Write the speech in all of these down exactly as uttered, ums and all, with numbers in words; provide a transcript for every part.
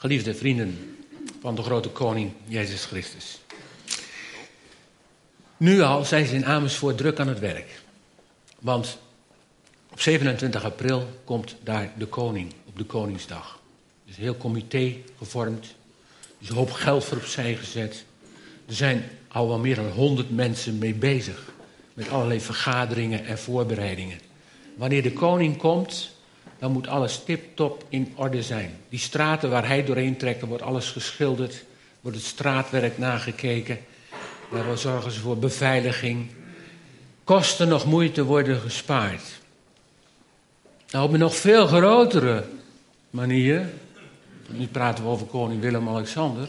Geliefde vrienden van de grote koning Jezus Christus. Nu al zijn ze in Amersfoort druk aan het werk. Want op zevenentwintig april komt daar de koning, op de Koningsdag. Er is een heel comité gevormd. Er is een hoop geld voor opzij gezet. Er zijn al wel meer dan honderd mensen mee bezig. Met allerlei vergaderingen en voorbereidingen. Wanneer de koning komt, dan moet alles tip-top in orde zijn. Die straten waar hij doorheen trekt, dan wordt alles geschilderd. Wordt het straatwerk nagekeken. Daar zorgen ze voor beveiliging. Kosten nog moeite worden gespaard. Nou, op een nog veel grotere manier. Nu praten we over koning Willem-Alexander.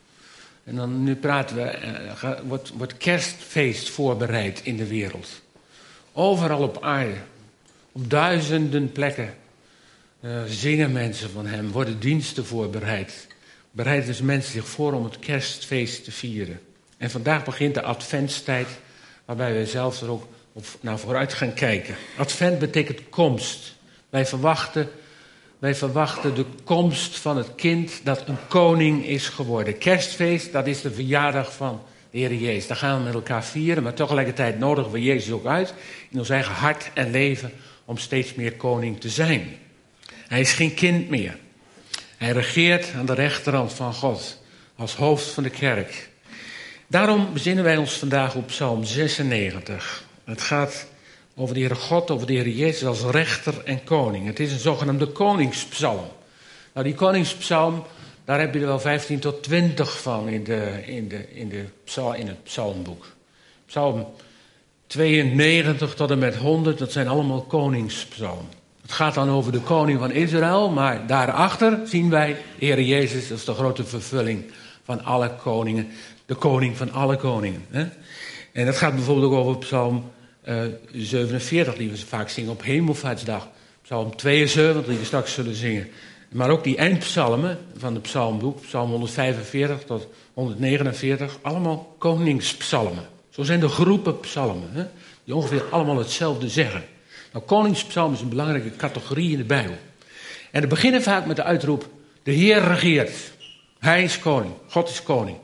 En dan nu praten we, uh, wordt, wordt kerstfeest voorbereid in de wereld. Overal op aarde. Op duizenden plekken uh, zingen mensen van hem. Worden diensten voorbereid. Bereiden dus mensen zich voor om het kerstfeest te vieren. En vandaag begint de adventstijd. Waarbij wij zelf er ook op, naar vooruit gaan kijken. Advent betekent komst. Wij verwachten, wij verwachten de komst van het kind dat een koning is geworden. Kerstfeest, dat is de verjaardag van de Heer Jezus. Daar gaan we met elkaar vieren, maar tegelijkertijd nodigen we Jezus ook uit in ons eigen hart en leven om steeds meer koning te zijn. Hij is geen kind meer. Hij regeert aan de rechterhand van God als hoofd van de kerk. Daarom bezinnen wij ons vandaag op Psalm zesennegentig. Het gaat over de Heere God, over de Heer Jezus als rechter en koning. Het is een zogenaamde koningspsalm. Nou, die koningspsalm, daar heb je er wel vijftien tot twintig van in, de, in, de, in, de, in het psalmboek. Psalm tweeënnegentig tot en met honderd, dat zijn allemaal koningspsalmen. Het gaat dan over de koning van Israël, maar daarachter zien wij de Heer Jezus als de grote vervulling van alle koningen. De koning van alle koningen. Hè? En dat gaat bijvoorbeeld ook over Psalm uh, zevenenveertig, die we vaak zingen op Hemelvaartsdag. Psalm tweeënzeventig, die we straks zullen zingen. Maar ook die eindpsalmen van het psalmboek, Psalm honderdvijfenveertig tot honderdnegenenveertig, allemaal koningspsalmen. Zo zijn de groepen psalmen, hè, die ongeveer allemaal hetzelfde zeggen. Nou, koningspsalm is een belangrijke categorie in de Bijbel. En we beginnen vaak met de uitroep, de Heer regeert. Hij is koning, God is koning.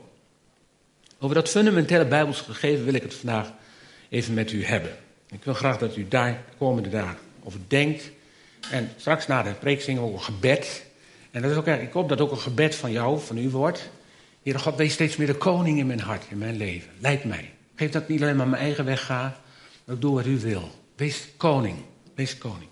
Over dat fundamentele Bijbels gegeven wil ik het vandaag even met u hebben. Ik wil graag dat u daar de komende dagen over denkt. En straks na de preek zingen we ook een gebed. En dat is ook, ik hoop dat ook een gebed van jou, van u wordt. Heere God, wees steeds meer de koning in mijn hart, in mijn leven. Leid mij. Geef dat ik niet alleen maar mijn eigen weg ga, maar ik doe wat u wil. Wees koning. Wees koning.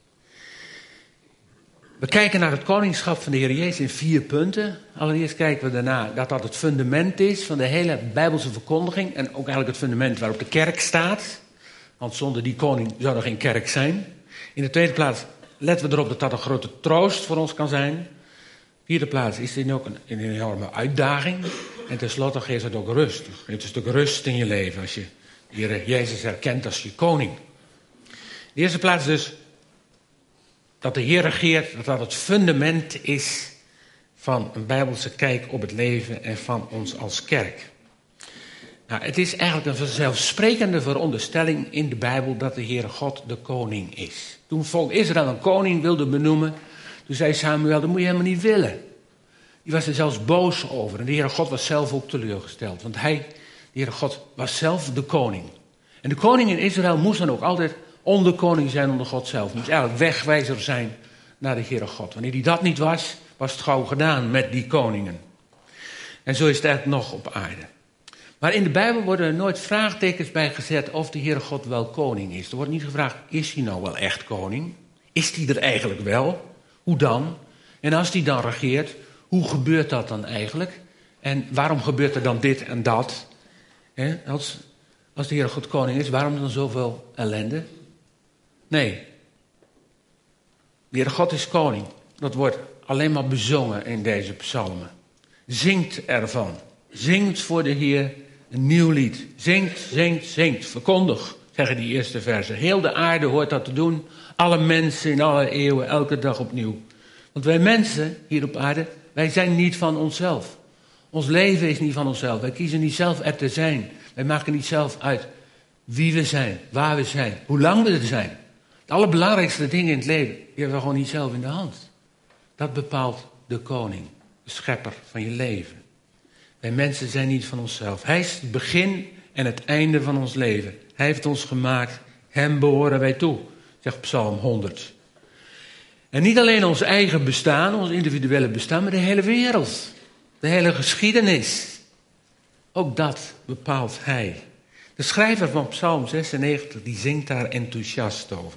We kijken naar het koningschap van de Heer Jezus in vier punten. Allereerst kijken we daarna dat dat het fundament is van de hele Bijbelse verkondiging. En ook eigenlijk het fundament waarop de kerk staat. Want zonder die koning zou er geen kerk zijn. In de tweede plaats letten we erop dat dat een grote troost voor ons kan zijn. In de vierde plaats is dit ook een, een enorme uitdaging. En tenslotte geeft het ook rust. Het geeft een stuk rust in je leven als je de Heer Jezus herkent als je koning. In de eerste plaats dus dat de Heer regeert, dat dat het fundament is van een Bijbelse kijk op het leven en van ons als kerk. Nou, het is eigenlijk een vanzelfsprekende veronderstelling in de Bijbel dat de Heere God de koning is. Toen het volk Israël een koning wilde benoemen, toen zei Samuel, dat moet je helemaal niet willen. Die was er zelfs boos over en de Heere God was zelf ook teleurgesteld. Want hij, de Heere God, was zelf de koning. En de koning in Israël moest dan ook altijd onderkoning zijn onder God zelf. Moest eigenlijk wegwijzer zijn naar de Heere God. Wanneer die dat niet was, was het gauw gedaan met die koningen. En zo is het eigenlijk nog op aarde. Maar in de Bijbel worden er nooit vraagtekens bij gezet of de Heere God wel koning is. Er wordt niet gevraagd, is hij nou wel echt koning? Is hij er eigenlijk wel? Hoe dan? En als hij dan regeert, hoe gebeurt dat dan eigenlijk? En waarom gebeurt er dan dit en dat? He, als, als de Heere God koning is, waarom dan zoveel ellende? Nee. De Heere God is koning. Dat wordt alleen maar bezongen in deze psalmen. Zingt ervan. Zingt voor de Heer een nieuw lied. Zingt, zingt, zingt. Verkondig, zeggen die eerste versen. Heel de aarde hoort dat te doen. Alle mensen in alle eeuwen, elke dag opnieuw. Want wij mensen hier op aarde, wij zijn niet van onszelf. Ons leven is niet van onszelf. Wij kiezen niet zelf er te zijn. Wij maken niet zelf uit wie we zijn, waar we zijn, hoe lang we er zijn. De allerbelangrijkste dingen in het leven, die hebben we gewoon niet zelf in de hand. Dat bepaalt de koning. de schepper van je leven. Wij mensen zijn niet van onszelf. Hij is het begin en het einde van ons leven. Hij heeft ons gemaakt, hem behoren wij toe, zegt Psalm honderd. En niet alleen ons eigen bestaan, ons individuele bestaan, maar de hele wereld. De hele geschiedenis. Ook dat bepaalt hij. De schrijver van Psalm zesennegentig, die zingt daar enthousiast over.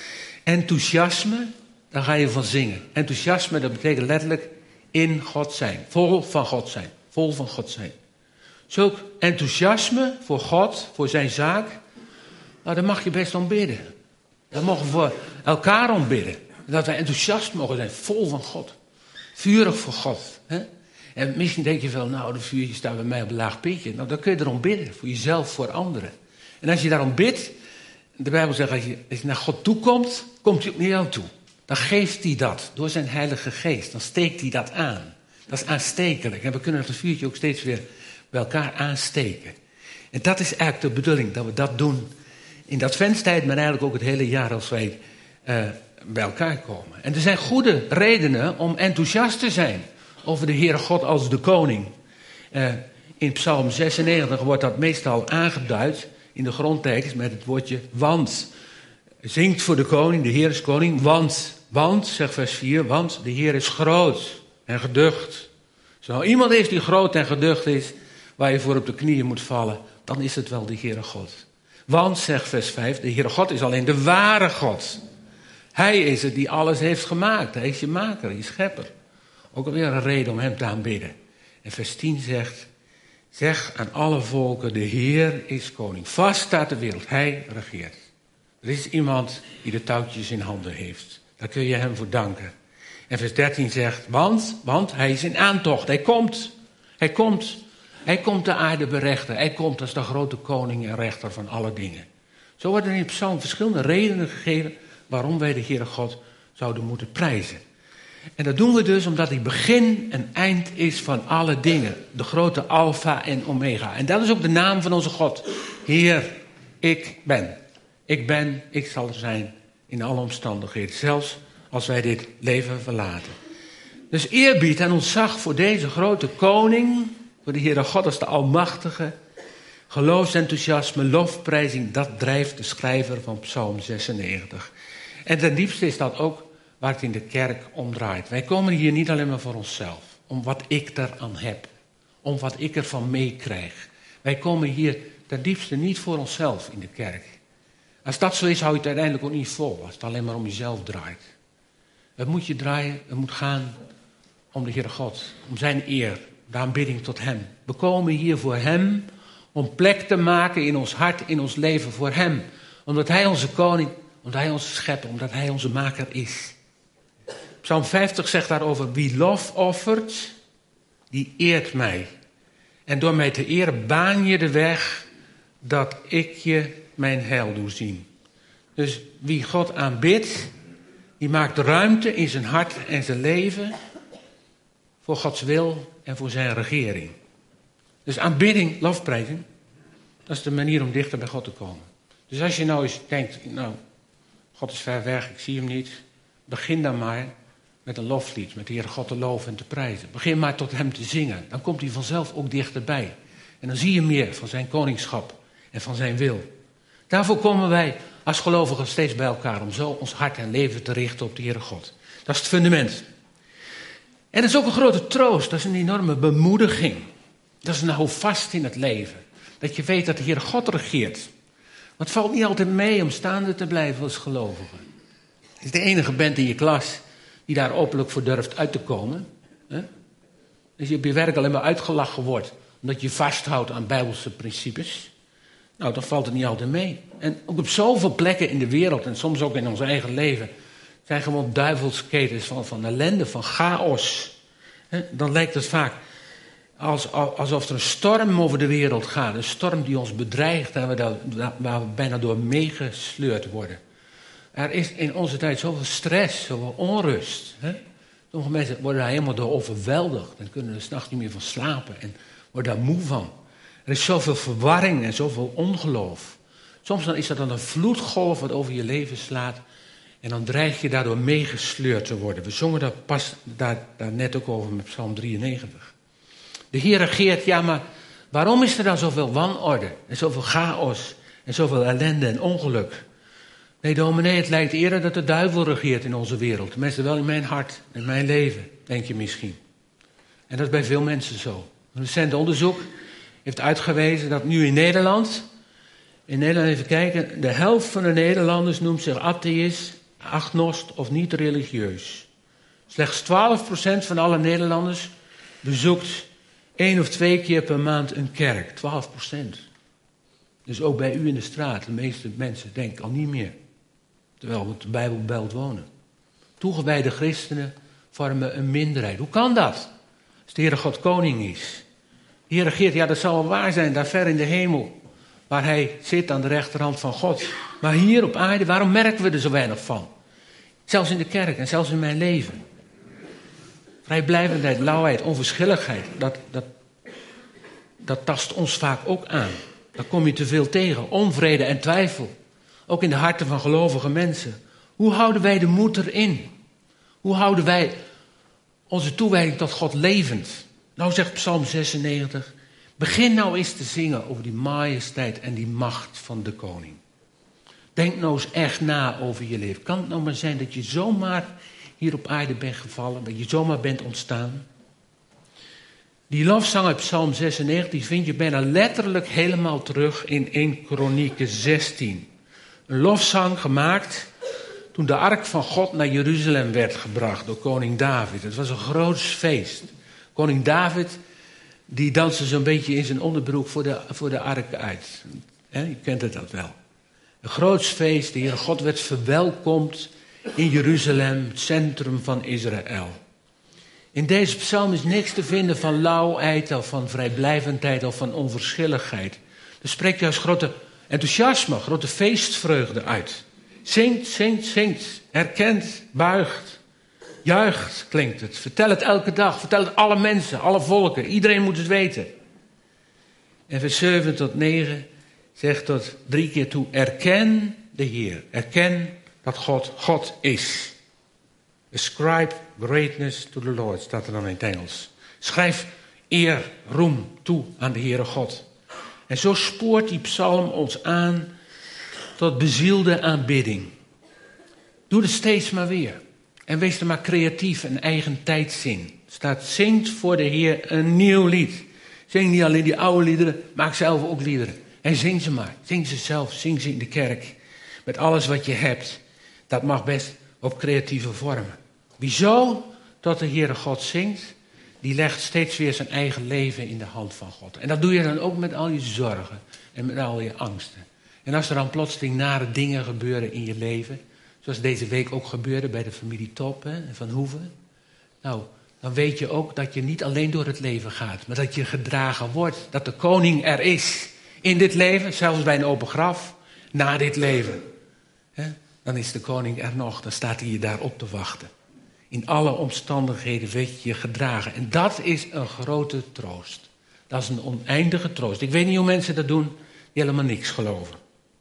Enthousiasme, daar ga je van zingen. Enthousiasme, dat betekent letterlijk in God zijn. Vol van God zijn. Vol van God zijn. Zulk enthousiasme voor God, voor zijn zaak, nou, daar mag je best om bidden. Daar mogen we voor elkaar om bidden. Dat we enthousiast mogen zijn, vol van God. Vurig voor God. Hè? En misschien denk je wel, nou, de vuurtje staat bij mij op een laag pitje. Nou, dan kun je erom bidden, voor jezelf, voor anderen. En als je daarom bidt, de Bijbel zegt, als je, als je naar God toe komt, komt hij ook naar jou toe. Dan geeft hij dat, door zijn Heilige Geest. Dan steekt hij dat aan. Dat is aanstekelijk. En we kunnen dat vuurtje ook steeds weer bij elkaar aansteken. En dat is eigenlijk de bedoeling, dat we dat doen in de adventstijd, maar eigenlijk ook het hele jaar als wij uh, bij elkaar komen. En er zijn goede redenen om enthousiast te zijn over de Heere God als de koning. Uh, in Psalm zesennegentig wordt dat meestal aangeduid in de grondtekst met het woordje want. Zingt voor de koning, de Heer is koning, want, want, zegt vers vier, want de Heer is groot en geducht. Zo iemand is die groot en geducht is, waar je voor op de knieën moet vallen, dan is het wel de Heere God. Want, zegt vers vijf, de Heere God is alleen de ware God. Hij is het die alles heeft gemaakt. Hij is je maker, je schepper. Ook alweer een reden om hem te aanbidden. En vers tien zegt, zeg aan alle volken, de Heer is koning. Vast staat de wereld, hij regeert. Er is iemand die de touwtjes in handen heeft. Daar kun je hem voor danken. En vers dertien zegt, want, want hij is in aantocht, hij komt. Hij komt. Hij komt de aarde berechten. Hij komt als de grote koning en rechter van alle dingen. Zo worden in Psalm verschillende redenen gegeven waarom wij de Heere God zouden moeten prijzen. En dat doen we dus omdat hij begin en eind is van alle dingen. De grote Alpha en Omega. En dat is ook de naam van onze God. Heer, ik ben. Ik ben, ik zal er zijn in alle omstandigheden. Zelfs als wij dit leven verlaten. Dus eerbied en ontzag voor deze grote koning, voor de Heere God als de Almachtige. Geloofsenthousiasme, lofprijzing, dat drijft de schrijver van Psalm zesennegentig. En ten diepste is dat ook waar het in de kerk om draait. Wij komen hier niet alleen maar voor onszelf, om wat ik eraan heb, om wat ik ervan meekrijg. Wij komen hier ten diepste niet voor onszelf in de kerk. Als dat zo is, hou je het uiteindelijk ook niet vol, als het alleen maar om jezelf draait. Het moet je draaien, het moet gaan om de Heere God, om zijn eer, de aanbidding tot hem. We komen hier voor hem, om plek te maken in ons hart, in ons leven voor hem. Omdat hij onze koning, omdat hij onze schepper, omdat hij onze maker is. Psalm vijftig zegt daarover, wie lof offert, die eert mij. En door mij te eren baan je de weg dat ik je mijn heil doe zien. Dus wie God aanbidt, die maakt ruimte in zijn hart en zijn leven voor Gods wil en voor zijn regering. Dus aanbidding, lofprijzing, dat is de manier om dichter bij God te komen. Dus als je nou eens denkt, nou, God is ver weg, ik zie hem niet. Begin dan maar met een loflied, met de Heere God te loven en te prijzen. Begin maar tot hem te zingen, dan komt hij vanzelf ook dichterbij. En dan zie je meer van zijn koningschap en van zijn wil. Daarvoor komen wij als gelovigen steeds bij elkaar, om zo ons hart en leven te richten op de Heere God. Dat is het fundament. En dat is ook een grote troost, dat is een enorme bemoediging. Dat is een houvast in het leven. Dat je weet dat de Heere God regeert. Want het valt niet altijd mee om staande te blijven als gelovige. Het is de enige bent in je klas die daar openlijk voor durft uit te komen. Als je op je werk alleen maar uitgelachen wordt, omdat je vasthoudt aan bijbelse principes, nou, dan valt het niet altijd mee. En ook op zoveel plekken in de wereld, en soms ook in ons eigen leven, zijn gewoon duivelsketens van, van ellende, van chaos. Dan lijkt het vaak als, alsof er een storm over de wereld gaat. Een storm die ons bedreigt en waar we, waar we bijna door meegesleurd worden. Er is in onze tijd zoveel stress, zoveel onrust. Hè? Sommige mensen worden daar helemaal door overweldigd en kunnen er 's nachts niet meer van slapen en worden daar moe van. Er is zoveel verwarring en zoveel ongeloof. Soms dan is dat dan een vloedgolf wat over je leven slaat En dan dreig je daardoor meegesleurd te worden. We zongen daar pas daar, daar net ook over met Psalm drieënnegentig. De Heer regeert, ja, maar waarom is er dan zoveel wanorde en zoveel chaos en zoveel ellende en ongeluk? Nee, dominee, het lijkt eerder dat de duivel regeert in onze wereld. Tenminste wel in mijn hart, in mijn leven, denk je misschien. En dat is bij veel mensen zo. Een recent onderzoek heeft uitgewezen dat nu in Nederland... In Nederland, even kijken, de helft van de Nederlanders noemt zich atheïst, agnost of niet religieus. Slechts twaalf procent van alle Nederlanders bezoekt één of twee keer per maand een kerk. twaalf procent. Dus ook bij u in de straat, de meeste mensen denken al niet meer. Terwijl we op de Bijbelbelt wonen. Toegewijde christenen vormen een minderheid. Hoe kan dat? Als de Heere God koning is. De Heer regeert, ja, dat zal wel waar zijn, daar ver in de hemel. Waar hij zit aan de rechterhand van God. Maar hier op aarde, waarom merken we er zo weinig van? Zelfs in de kerk en zelfs in mijn leven. Vrijblijvendheid, lauwheid, onverschilligheid. Dat, dat, dat tast ons vaak ook aan. Daar kom je te veel tegen. Onvrede en twijfel. Ook in de harten van gelovige mensen. Hoe houden wij de moed erin? Hoe houden wij onze toewijding tot God levend? Nou zegt Psalm zesennegentig... Begin nou eens te zingen over die majesteit en die macht van de koning. Denk nou eens echt na over je leven. Kan het nou maar zijn dat je zomaar hier op aarde bent gevallen, dat je zomaar bent ontstaan? Die lofzang uit Psalm zesennegentig die vind je bijna letterlijk helemaal terug in eerste Kronieken zestien. Een lofzang gemaakt toen de ark van God naar Jeruzalem werd gebracht door koning David. Het was een groot feest. Koning David... Die dansen zo'n beetje in zijn onderbroek voor de, voor de ark uit. He, je kent het dat wel. Een groots feest. De Heere God werd verwelkomd in Jeruzalem, het centrum van Israël. In deze psalm is niks te vinden van lauwheid of van vrijblijvendheid of van onverschilligheid. Er spreekt juist grote enthousiasme, grote feestvreugde uit. Zingt, zingt, zingt. Herkent, buigt. Juicht klinkt het. Vertel het elke dag. Vertel het alle mensen, alle volken. Iedereen moet het weten. En vers zeven tot negen zegt tot drie keer toe. Erken de Heer. Erken dat God God is. Ascribe greatness to the Lord, staat er dan in het Engels. Schrijf eer, roem toe aan de Heere God. En zo spoort die psalm ons aan tot bezielde aanbidding. Doe het steeds maar weer. En wees er maar creatief en eigen tijdszin. Staat, zingt voor de Heer een nieuw lied. Zing niet alleen die oude liederen, maak zelf ook liederen. En zing ze maar. Zing ze zelf, zing ze in de kerk. Met alles wat je hebt. Dat mag best op creatieve vormen. Wie zo tot de Heere God zingt, die legt steeds weer zijn eigen leven in de hand van God. En dat doe je dan ook met al je zorgen en met al je angsten. En als er dan plotseling nare dingen gebeuren in je leven, zoals deze week ook gebeurde bij de familie Top hè, van Hoeven. Nou, dan weet je ook dat je niet alleen door het leven gaat, maar dat je gedragen wordt. Dat de koning er is in dit leven, zelfs bij een open graf, na dit leven. He, dan is de koning er nog, dan staat hij je daar op te wachten. In alle omstandigheden weet je je gedragen. En dat is een grote troost. Dat is een oneindige troost. Ik weet niet hoe mensen dat doen die helemaal niks geloven.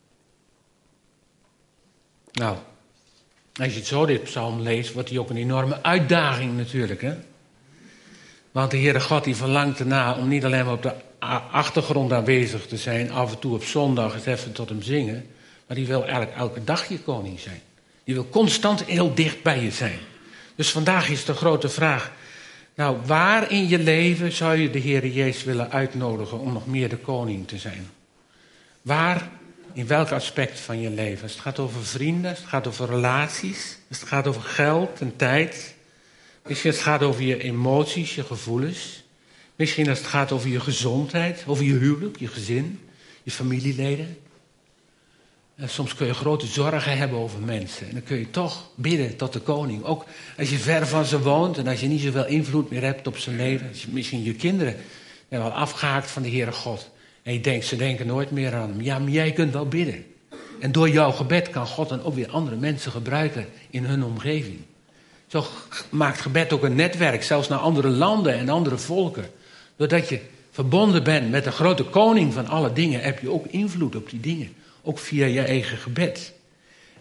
Nou, als je het zo dit psalm leest, wordt die ook een enorme uitdaging natuurlijk. Hè? Want de Heere God die verlangt erna om niet alleen maar op de achtergrond aanwezig te zijn, af en toe op zondag eens even tot hem zingen, maar die wil eigenlijk elke dag je koning zijn. Die wil constant heel dicht bij je zijn. Dus vandaag is de grote vraag, nou waar in je leven zou je de Heere Jezus willen uitnodigen om nog meer de koning te zijn? Waar, in welk aspect van je leven? Als het gaat over vrienden, als het gaat over relaties, als het gaat over geld en tijd. Misschien als het gaat over je emoties, je gevoelens. Misschien als het gaat over je gezondheid, over je huwelijk, je gezin, je familieleden. En soms kun je grote zorgen hebben over mensen. En dan kun je toch bidden tot de koning. Ook als je ver van ze woont en als je niet zoveel invloed meer hebt op zijn leven. Als je, misschien je kinderen zijn wel afgehaakt van de Heere God. En je denkt, ze denken nooit meer aan hem. Ja, maar jij kunt wel bidden. En door jouw gebed kan God dan ook weer andere mensen gebruiken in hun omgeving. Zo maakt gebed ook een netwerk, zelfs naar andere landen en andere volken. Doordat je verbonden bent met de grote koning van alle dingen, heb je ook invloed op die dingen. Ook via je eigen gebed.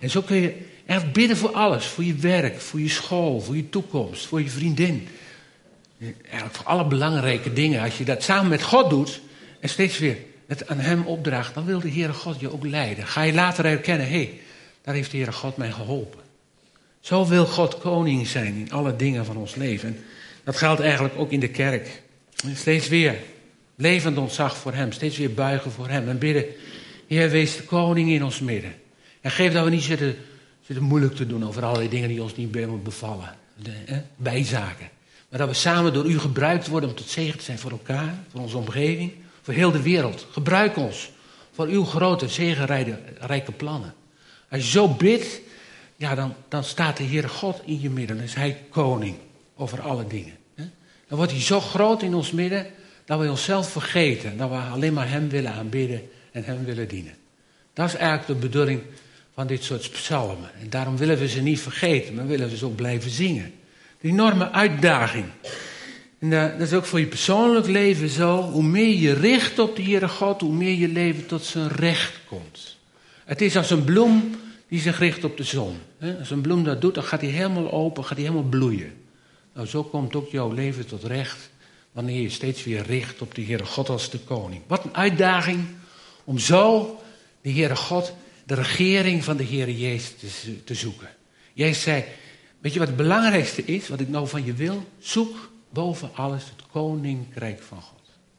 En zo kun je echt bidden voor alles. Voor je werk, voor je school, voor je toekomst, voor je vriendin. Eigenlijk voor alle belangrijke dingen. Als je dat samen met God doet en steeds weer het aan hem opdraagt, dan wil de Heere God je ook leiden. Ga je later herkennen, hé, hey, daar heeft de Heere God mij geholpen. Zo wil God koning zijn in alle dingen van ons leven. En dat geldt eigenlijk ook in de kerk. Steeds weer levend ontzag voor hem. Steeds weer buigen voor hem. En bidden, Heer, wees de koning in ons midden. En geef dat we niet zitten, zitten moeilijk te doen over allerlei dingen die ons niet bevallen. De, eh, bijzaken. Maar dat we samen door u gebruikt worden om tot zegen te zijn voor elkaar, voor onze omgeving, voor heel de wereld. Gebruik ons voor uw grote, zegenrijke plannen. Als je zo bidt, ja, dan, dan staat de Heere God in je midden. Dan is hij koning over alle dingen. Dan wordt hij zo groot in ons midden, dat we onszelf vergeten. Dat we alleen maar hem willen aanbidden en hem willen dienen. Dat is eigenlijk de bedoeling van dit soort psalmen. En daarom willen we ze niet vergeten, maar willen we ze ook blijven zingen. Een enorme uitdaging. En uh, dat is ook voor je persoonlijk leven zo. Hoe meer je richt op de Heere God, hoe meer je leven tot zijn recht komt. Het is als een bloem die zich richt op de zon. Als een bloem dat doet, dan gaat hij helemaal open, gaat hij helemaal bloeien. Nou, zo komt ook jouw leven tot recht, wanneer je steeds weer richt op de Heere God als de koning. Wat een uitdaging om zo de Heere God, de regering van de Heere Jezus te, te zoeken. Jezus zei, weet je wat het belangrijkste is, wat ik nou van je wil? Zoek boven alles het koninkrijk van God.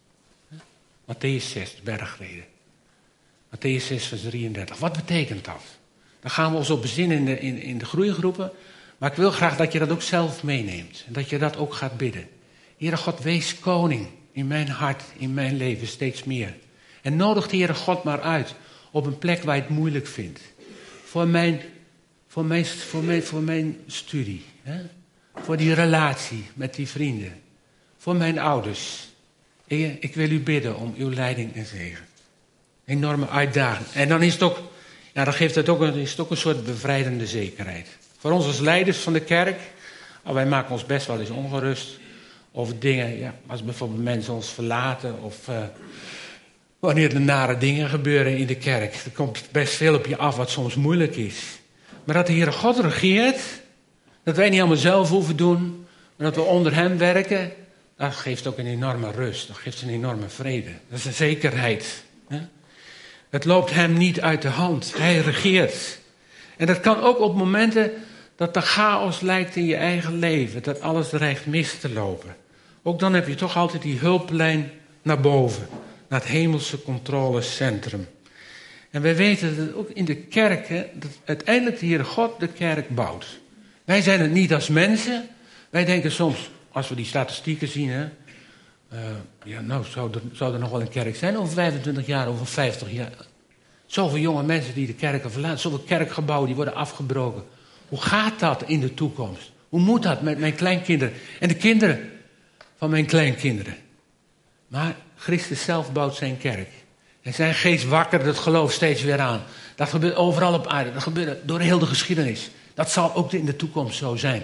Mattheüs zes, de bergreden. Mattheüs zes, vers drieëndertig. Wat betekent dat? Daar gaan we ons op bezinnen in de, in, in de groeigroepen. Maar ik wil graag dat je dat ook zelf meeneemt. En dat je dat ook gaat bidden. Heere God, wees koning in mijn hart, in mijn leven steeds meer. En nodig de Heere God maar uit op een plek waar je het moeilijk vindt. Voor mijn, voor mijn, voor mijn, voor mijn studie. Hè? Voor die relatie met die vrienden. Voor mijn ouders. Heer, ik wil u bidden om uw leiding en zegen. Enorme uitdaging. En dan is het ook, ja, dan geeft het ook een, is het ook een soort bevrijdende zekerheid. Voor ons als leiders van de kerk, oh, wij maken ons best wel eens ongerust over dingen, ja, als bijvoorbeeld mensen ons verlaten of uh, wanneer er nare dingen gebeuren in de kerk. Er komt best veel op je af wat soms moeilijk is. Maar dat de Heere God regeert, dat wij niet allemaal zelf hoeven doen, maar dat we onder hem werken, dat geeft ook een enorme rust, dat geeft een enorme vrede. Dat is een zekerheid. Hè? Het loopt hem niet uit de hand, hij regeert. En dat kan ook op momenten dat er chaos lijkt in je eigen leven, dat alles dreigt mis te lopen. Ook dan heb je toch altijd die hulplijn naar boven, naar het hemelse controlecentrum. En wij weten dat ook in de kerk, hè, dat uiteindelijk de Heere God de kerk bouwt. Wij zijn het niet als mensen. Wij denken soms, als we die statistieken zien, hè, uh, ja, nou, zou er, zou er nog wel een kerk zijn over vijfentwintig jaar, over vijftig jaar. Zoveel jonge mensen die de kerken verlaten, zoveel kerkgebouwen die worden afgebroken. Hoe gaat dat in de toekomst? Hoe moet dat met mijn kleinkinderen en de kinderen van mijn kleinkinderen? Maar Christus zelf bouwt zijn kerk. En zijn geest wakkert het geloof steeds weer aan. Dat gebeurt overal op aarde. Dat gebeurt door heel de geschiedenis. Dat zal ook in de toekomst zo zijn.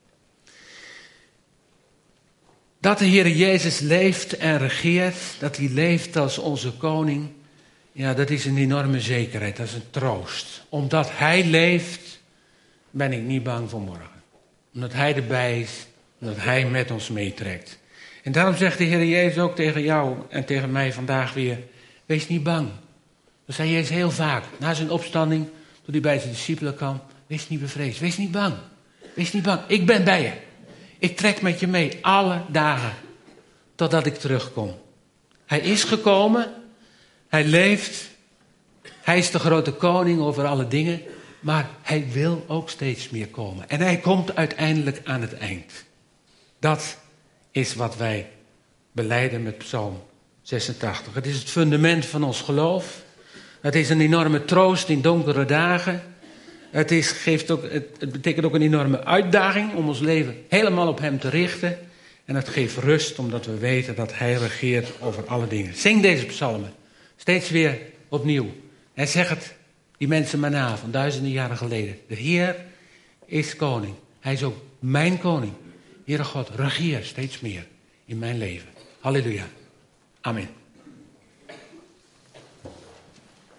Dat de Heer Jezus leeft en regeert, dat hij leeft als onze koning, ja, dat is een enorme zekerheid, dat is een troost. Omdat hij leeft, ben ik niet bang voor morgen. Omdat hij erbij is, omdat hij met ons meetrekt. En daarom zegt de Heer Jezus ook tegen jou en tegen mij vandaag weer, wees niet bang. Dat zei Jezus heel vaak, na zijn opstanding, toen hij bij zijn discipelen kwam, wees niet bevreesd, wees niet bang. Wees niet bang, ik ben bij je. Ik trek met je mee, alle dagen, totdat ik terugkom. Hij is gekomen, hij leeft, hij is de grote koning over alle dingen, maar hij wil ook steeds meer komen. En hij komt uiteindelijk aan het eind. Dat is wat wij belijden met Psalm zesentachtig. Het is het fundament van ons geloof. Het is een enorme troost in donkere dagen. Het, is, geeft ook, het, het betekent ook een enorme uitdaging om ons leven helemaal op hem te richten. En het geeft rust omdat we weten dat hij regeert over alle dingen. Zing deze psalmen. Steeds weer opnieuw. En zeg het die mensen maar na van duizenden jaren geleden. De Heer is koning. Hij is ook mijn koning. Heere God, regeer steeds meer in mijn leven. Halleluja. Amen.